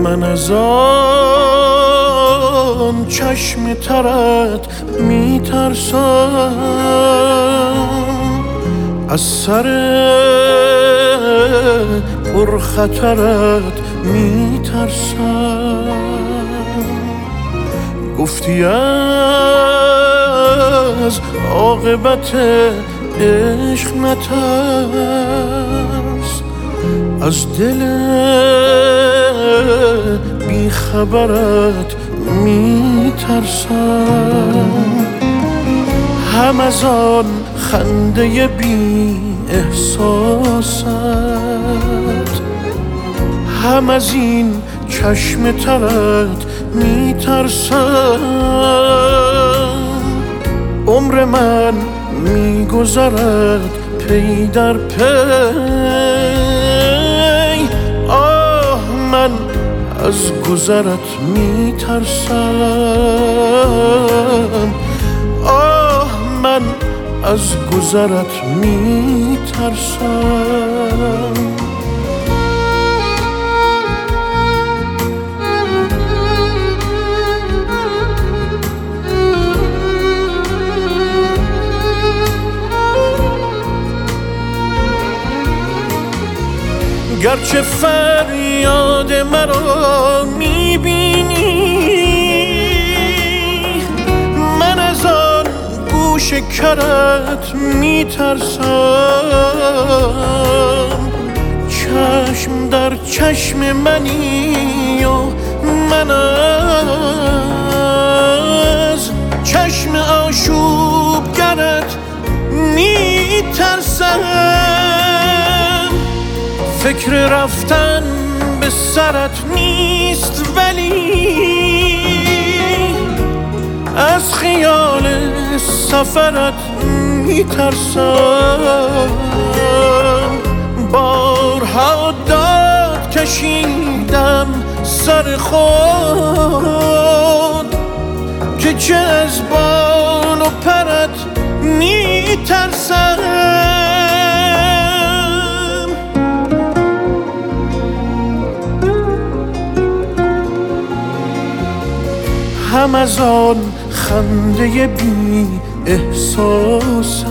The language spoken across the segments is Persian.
من از آن چشم ترت میترسم، از سر پرخطرت میترسم. گفتی از عاقبت عشق نترس، از دل بیخبرت میترسم. هم از آن خنده بی احساست، هم از این چشم ترت میترسم. عمر من میگذرد پی در پی، آه من از گذرت میترسم، آه من از گذرت میترسم. گرچه فریاد مرا میبینی، من از آن گوش کرت میترسم. چشم در چشم منی و من از چشم آشوبگرت میترسم. فکر رفتن به سرت نیست ولی از خیال سفرت میترسم. بارها داد کشیدم سر خود که چه از بال و پرت میترسم. هم از آن خنده بی احساست،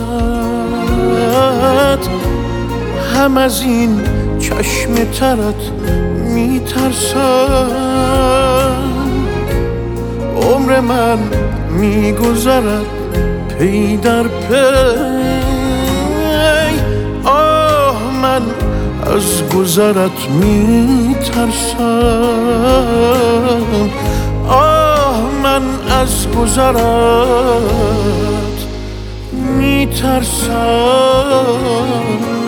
هم از این چشم ترت میترسم. عمر من میگذرد پی در پی، آه من از گذرت میترسم، آه من از گذرت میترسم.